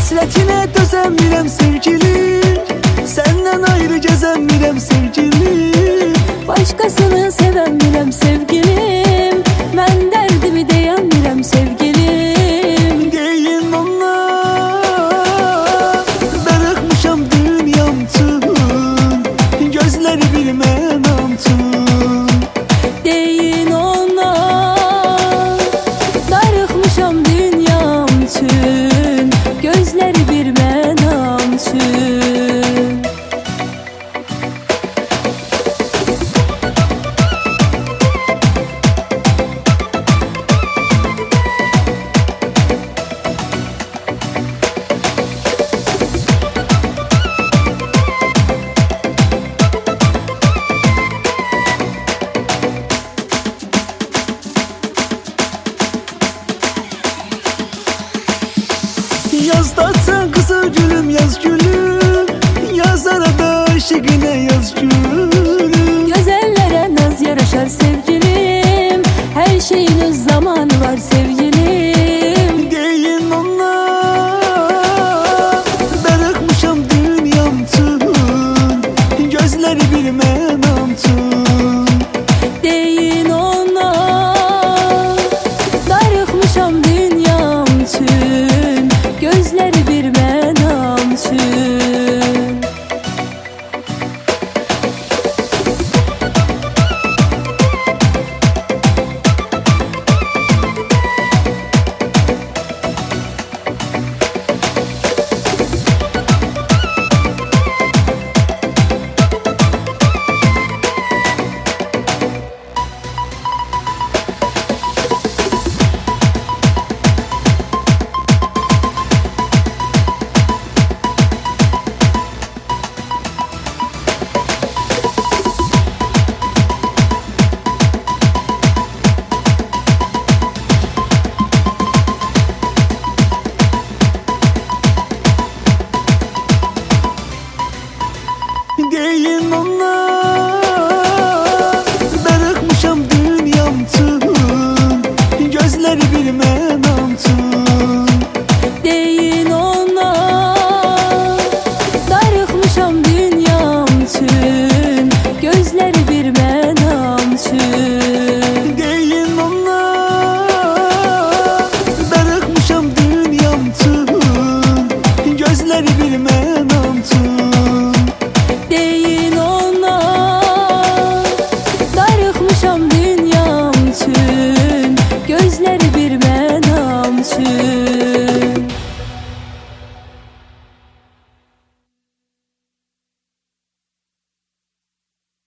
Həsrətinə dözəmirəm sevgilim, səndən ayrı gəzəmirəm sevgilim. Başqasını sevəmirəm sevgilim, mən dərdimi deyəmirəm sevgilim. Deyin onlar, darıxmışam dünyam üçün, gözləri bilməm üçün. Deyin onlar, darıxmışam dünyam üçün, gözləri bir mənam üçün. Yazda sen kızıl gülüm, yaz gülüm, yaz arada aşıkına yaz gülüm. Gözellere naz yaraşar sevgilim, her şeyin öz zamanı var sevgilim. Deyin onlar, darıxmışam dünyam üçün, gözləri bilməm üçün. Deyin onlar, darıxmışam dünyam üçün, gözləri bir mənam üçün. Deyin onlar, darıxmışam dünyam üçün, gözləri bilməm üçün. Deyin onlar, darıxmışam dünyam üçün, gözləri bir mənam üçün. Deyin onlar, darıxmışam dünyam üçün, gözləri bilməm üçün. Deyin onlar, darıxmışam dünyam üçün, gözləri bir mənam üçün.